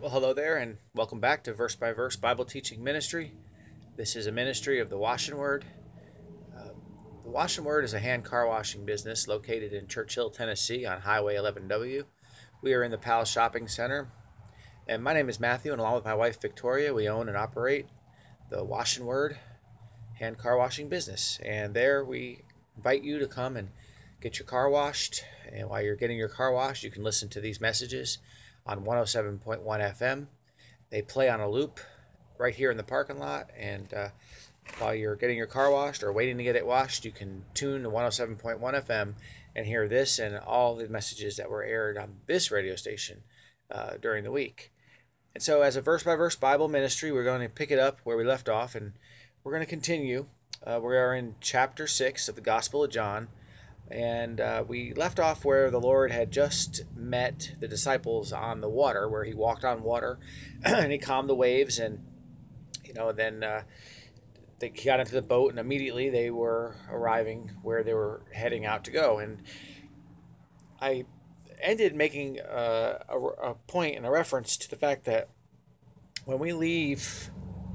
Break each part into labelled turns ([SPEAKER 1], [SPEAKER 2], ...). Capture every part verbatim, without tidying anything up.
[SPEAKER 1] Well, hello there, and welcome back to Verse by Verse Bible Teaching Ministry. This is a ministry of the Wash and Word. Uh, the Wash and Word is a hand car washing business located in Churchill, Tennessee on Highway eleven W. We are in the Pal Shopping Center, and my name is Matthew, and along with my wife Victoria, we own and operate the Wash and Word hand car washing business. And there we invite you to come and get your car washed. And while you're getting your car washed, you can listen to these messages on one oh seven point one F M. They play on a loop right here in the parking lot. And uh, while you're getting your car washed or waiting to get it washed, you can tune to one oh seven point one F M and hear this and all the messages that were aired on this radio station uh, during the week. And so, as a verse by verse Bible ministry, we're going to pick it up where we left off, and we're going to continue. Uh, we are in chapter six of the Gospel of John, and uh, we left off where the Lord had just met the disciples on the water, where he walked on water and he calmed the waves. And, you know, then uh, they got into the boat, and immediately they were arriving where they were heading out to go. And I ended making a, a, a point and a reference to the fact that when we leave,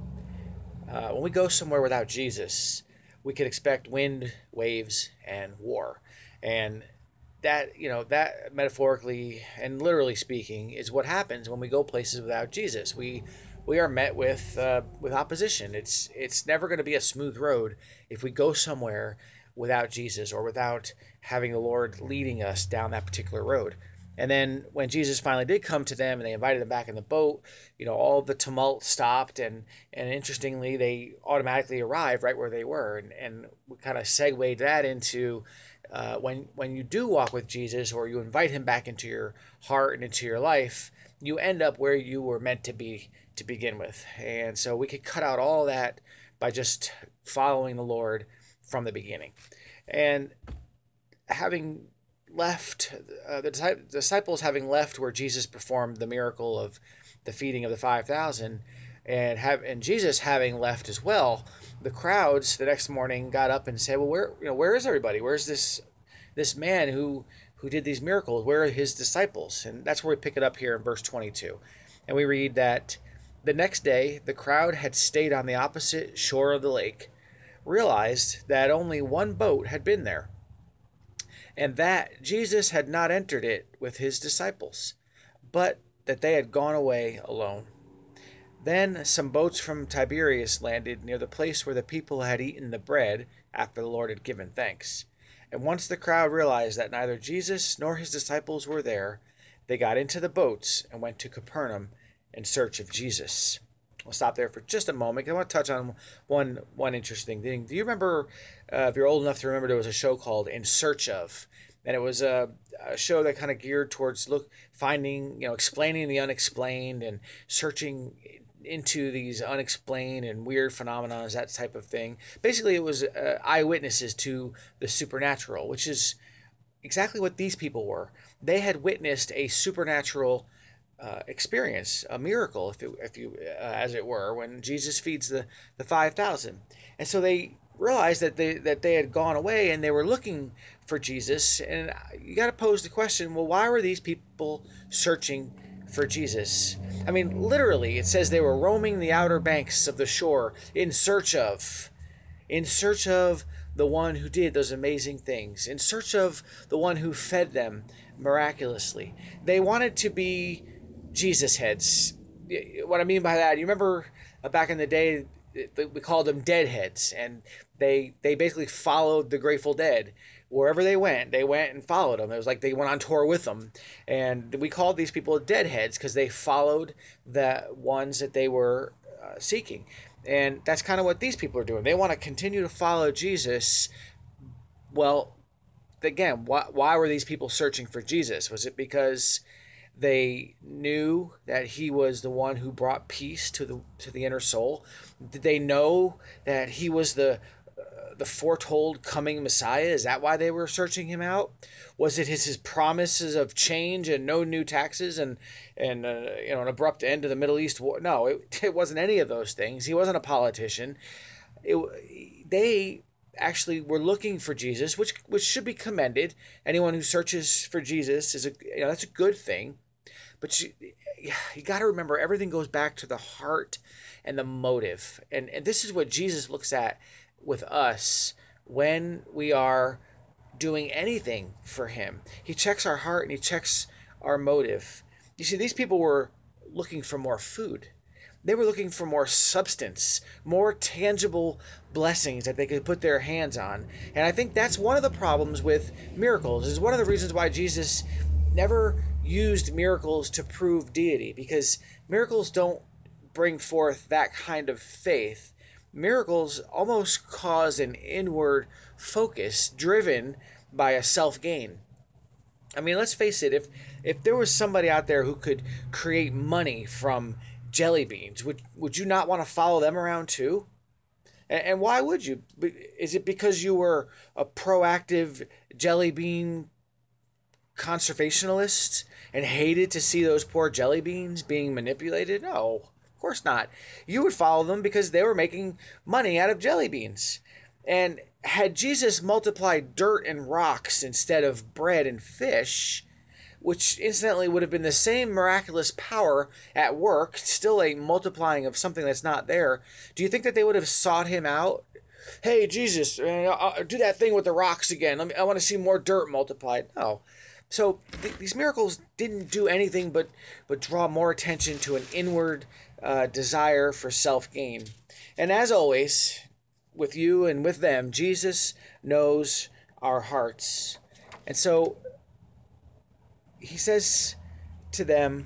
[SPEAKER 1] uh, when we go somewhere without Jesus, we could expect wind, waves, and war. And that, you know, that metaphorically and literally speaking is what happens when we go places without Jesus. We we are met with uh, with opposition. It's it's never going to be a smooth road if we go somewhere without Jesus or without having the Lord leading us down that particular road. And then when Jesus finally did come to them and they invited them back in the boat, you know, all the tumult stopped. And, and interestingly, they automatically arrived right where they were. And, and we kind of segued that into uh, when, when you do walk with Jesus or you invite him back into your heart and into your life, you end up where you were meant to be to begin with. And so we could cut out all that by just following the Lord from the beginning. And having left, uh, the disciples having left where Jesus performed the miracle of the feeding of the five thousand, and have and Jesus having left as well, the crowds the next morning got up and said, well, where you know where is everybody? Where's this this man who who did these miracles? Where are his disciples? And that's where we pick it up here in verse twenty-two. And we read that the next day the crowd had stayed on the opposite shore of the lake, realized that only one boat had been there, and that Jesus had not entered it with his disciples, but that they had gone away alone. Then some boats from Tiberias landed near the place where the people had eaten the bread after the Lord had given thanks. And once the crowd realized that neither Jesus nor his disciples were there, they got into the boats and went to Capernaum in search of Jesus. We'll stop there for just a moment. I want to touch on one one interesting thing. Do you remember, uh, if you're old enough to remember, there was a show called In Search Of, and it was a, a show that kind of geared towards look finding, you know, explaining the unexplained and searching into these unexplained and weird phenomena, that type of thing. Basically, it was uh, eyewitnesses to the supernatural, which is exactly what these people were. They had witnessed a supernatural Uh, experience, a miracle, if you, if you uh, as it were, when Jesus feeds the, the five thousand. And so they realized that they that they had gone away and they were looking for Jesus. And you got to pose the question, well, why were these people searching for Jesus? I mean, literally, it says they were roaming the outer banks of the shore in search of, in search of the one who did those amazing things, in search of the one who fed them miraculously. They wanted to be Jesus heads. What I mean by that, you remember uh, back in the day, we called them deadheads, and they they basically followed the Grateful Dead wherever they went. They went and followed them. It was like they went on tour with them, and we called these people deadheads because they followed the ones that they were uh, seeking. And that's kind of what these people are doing. They want to continue to follow Jesus. Well, again, why why were these people searching for Jesus? Was it because they knew that he was the one who brought peace to the to the inner soul? Did they know that he was the uh, the foretold coming Messiah? Is that why they were searching him out? Was it his, his promises of change and no new taxes and and uh, you know an abrupt end to the Middle East war? No, it, it wasn't any of those things. He wasn't a politician. It, they actually were looking for Jesus, which which should be commended. Anyone who searches for Jesus is a you know that's a good thing. But you, you got to remember, everything goes back to the heart and the motive. And, and this is what Jesus looks at with us when we are doing anything for him. He checks our heart and he checks our motive. You see, these people were looking for more food. They were looking for more substance, more tangible blessings that they could put their hands on. And I think that's one of the problems with miracles. Is one of the reasons why Jesus never used miracles to prove deity, because miracles don't bring forth that kind of faith. Miracles almost cause an inward focus driven by a self-gain. I mean, let's face it, if if there was somebody out there who could create money from jelly beans, would would you not want to follow them around too? And, and why would you? Is it because you were a proactive jelly bean conservationalist and hated to see those poor jelly beans being manipulated? No, of course not. You would follow them because they were making money out of jelly beans. And had Jesus multiplied dirt and rocks instead of bread and fish, which incidentally would have been the same miraculous power at work, still a multiplying of something that's not there, do you think that they would have sought him out? Hey, Jesus, uh, do that thing with the rocks again. Let me, I want to see more dirt multiplied. No. So th- these miracles didn't do anything but, but draw more attention to an inward uh, desire for self-gain. And as always, with you and with them, Jesus knows our hearts. And so he says to them,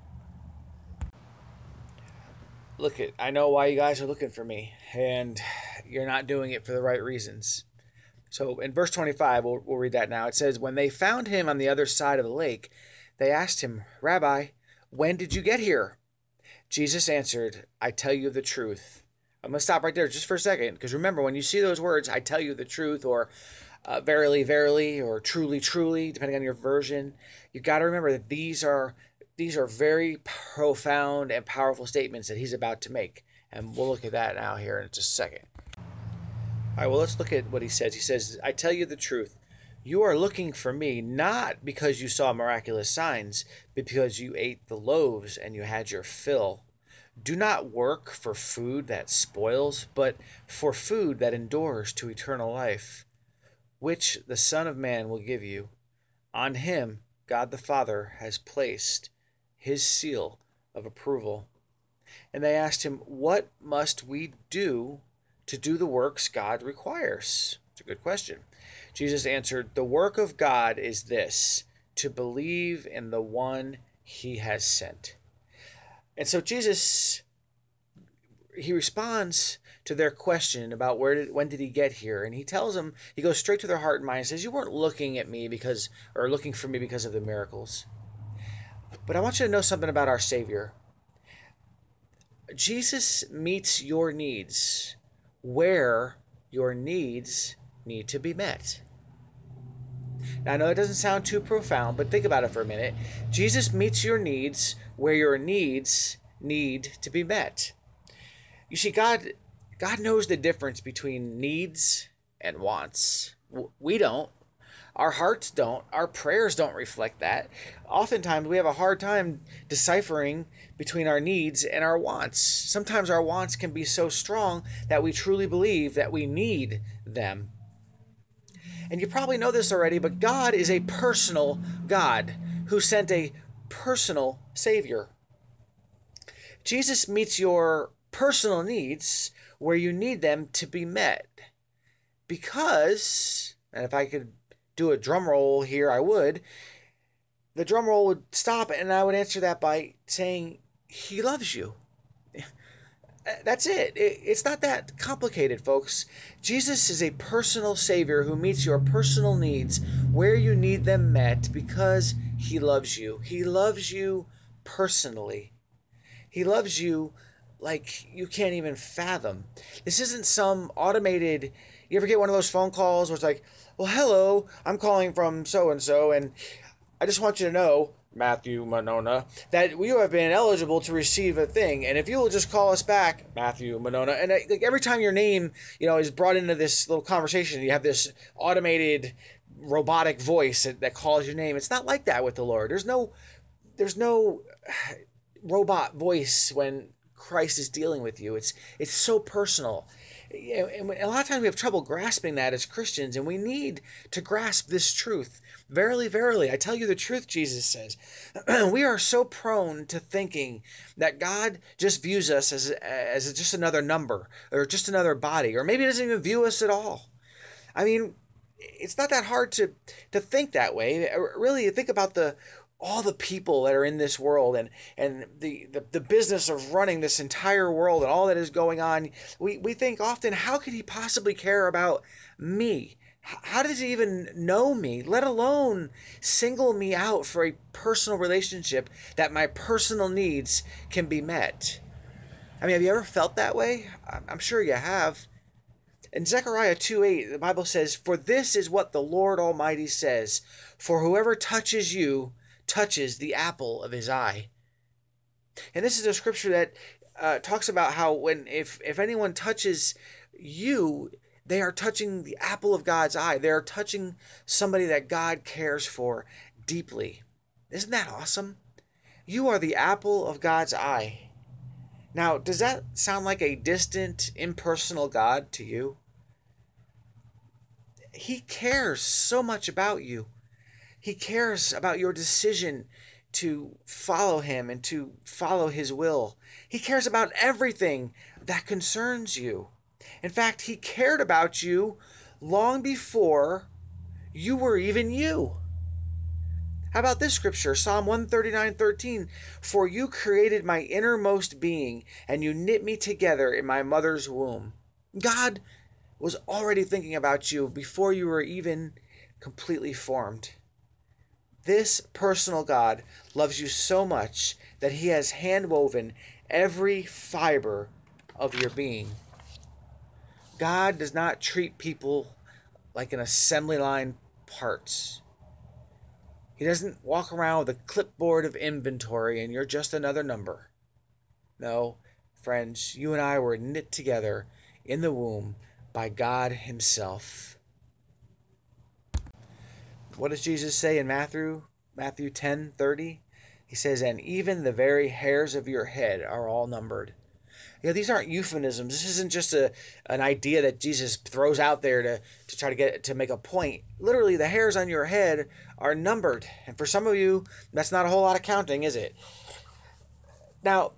[SPEAKER 1] look, it, I know why you guys are looking for me, and you're not doing it for the right reasons. So in verse twenty-five, we'll, we'll read that now. It says, when they found him on the other side of the lake, they asked him, Rabbi, when did you get here? Jesus answered, I tell you the truth. I'm going to stop right there just for a second, because remember, when you see those words, I tell you the truth, or uh, verily, verily, or truly, truly, depending on your version, you've got to remember that these are these are very profound and powerful statements that he's about to make. And we'll look at that now here in just a second. All right, well, let's look at what he says. He says, I tell you the truth. You are looking for me not because you saw miraculous signs, but because you ate the loaves and you had your fill. Do not work for food that spoils, but for food that endures to eternal life, which the Son of Man will give you. On him, God the Father has placed his seal of approval. And they asked him, what must we do to do the works God requires? It's a good question. Jesus answered, the work of God is this, to believe in the one he has sent. And so Jesus, he responds to their question about where did, when did he get here? And he tells them, he goes straight to their heart and mind and says, you weren't looking at me because, or looking for me because of the miracles. But I want you to know something about our Savior. Jesus meets your needs where your needs need to be met. Now, I know it doesn't sound too profound, but think about it for a minute. Jesus meets your needs where your needs need to be met. You see, God, God knows the difference between needs and wants. We don't. Our hearts don't. Our prayers don't reflect that. Oftentimes, we have a hard time deciphering between our needs and our wants. Sometimes our wants can be so strong that we truly believe that we need them. And you probably know this already, but God is a personal God who sent a personal Savior. Jesus meets your personal needs where you need them to be met. Because, and if I could do a drum roll here, I would, the drum roll would stop and I would answer that by saying, he loves you. That's it. It's not that complicated, folks. Jesus is a personal Savior who meets your personal needs where you need them met because he loves you. He loves you personally. He loves you like you can't even fathom. This isn't some automated, you ever get one of those phone calls where it's like, well, hello, I'm calling from so-and-so, and I just want you to know, Matthew Monona, that you have been eligible to receive a thing, and if you will just call us back, Matthew Monona, and like every time your name, you know, is brought into this little conversation, you have this automated robotic voice that, that calls your name. It's not like that with the Lord. There's no there's no robot voice when Christ is dealing with you. It's it's so personal. And a lot of times we have trouble grasping that as Christians, and we need to grasp this truth. Verily, verily, I tell you the truth, Jesus says. We are so prone to thinking that God just views us as, as just another number, or just another body, or maybe he doesn't even view us at all. I mean, it's not that hard to, to think that way. Really, think about the all the people that are in this world, and and the, the, the business of running this entire world and all that is going on. We, we think often, how could he possibly care about me? How does he even know me, let alone single me out for a personal relationship that my personal needs can be met? I mean, have you ever felt that way? I'm sure you have. In Zechariah two eight, the Bible says, "For this is what the Lord Almighty says, for whoever touches you touches the apple of his eye." And this is a scripture that uh, talks about how when if, if anyone touches you, they are touching the apple of God's eye. They are touching somebody that God cares for deeply. Isn't that awesome? You are the apple of God's eye. Now, does that sound like a distant, impersonal God to you? He cares so much about you. He cares about your decision to follow him and to follow his will. He cares about everything that concerns you. In fact, he cared about you long before you were even you. How about this scripture, Psalm one thirty-nine thirteen? "For you created my innermost being, and you knit me together in my mother's womb." God was already thinking about you before you were even completely formed. This personal God loves you so much that he has handwoven every fiber of your being. God does not treat people like an assembly line parts. He doesn't walk around with a clipboard of inventory and you're just another number. No, friends, you and I were knit together in the womb by God himself. What does Jesus say in Matthew? Matthew ten thirty? He says, "And even the very hairs of your head are all numbered." You know, these aren't euphemisms. This isn't just a an idea that Jesus throws out there to, to try to get to make a point. Literally, the hairs on your head are numbered. And for some of you, that's not a whole lot of counting, is it? Now,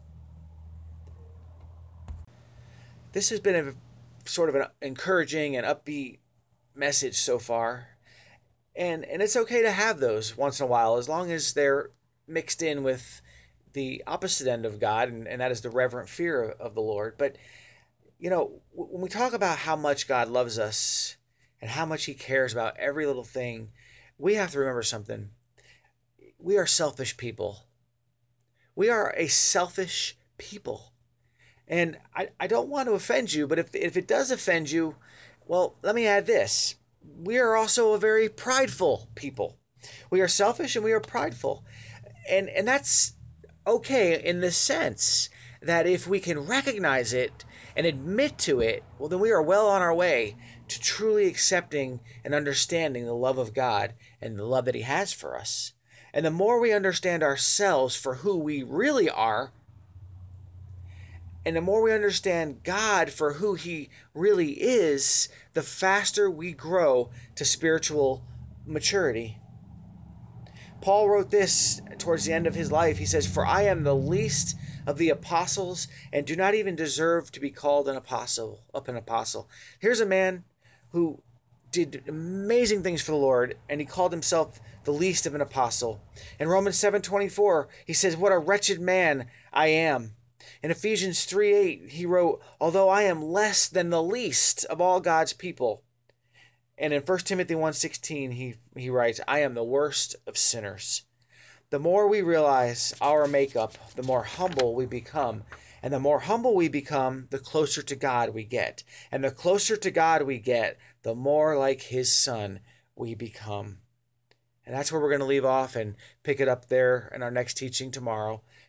[SPEAKER 1] this has been a sort of an encouraging and upbeat message so far. And and it's okay to have those once in a while, as long as they're mixed in with the opposite end of God, and, and that is the reverent fear of the Lord. But, you know, when we talk about how much God loves us and how much he cares about every little thing, we have to remember something. We are selfish people. We are a selfish people. And I, I don't want to offend you, but if, if it does offend you, well, let me add this. We are also a very prideful people. We are selfish and we are prideful. And and that's okay in the sense that if we can recognize it and admit to it, well, then we are well on our way to truly accepting and understanding the love of God and the love that he has for us. And the more we understand ourselves for who we really are, and the more we understand God for who he really is, the faster we grow to spiritual maturity. Paul wrote this towards the end of his life. He says, "For I am the least of the apostles and do not even deserve to be called an apostle, up an apostle." Here's a man who did amazing things for the Lord, and he called himself the least of an apostle. In Romans seven twenty-four, he says, "What a wretched man I am." In Ephesians three eight, he wrote, "Although I am less than the least of all God's people." And in First Timothy one sixteen, he, he writes, "I am the worst of sinners." The more we realize our makeup, the more humble we become. And the more humble we become, the closer to God we get. And the closer to God we get, the more like his son we become. And that's where we're going to leave off and pick it up there in our next teaching tomorrow.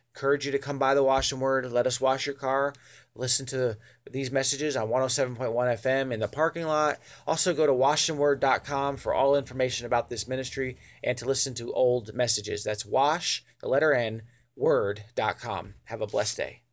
[SPEAKER 1] encourage you to come by the Wash and Word. Let us wash your car. Listen to these messages on one oh seven point one F M in the parking lot. Also go to wash and word dot com for all information about this ministry and to listen to old messages. That's wash, the letter N, word dot com. Have a blessed day.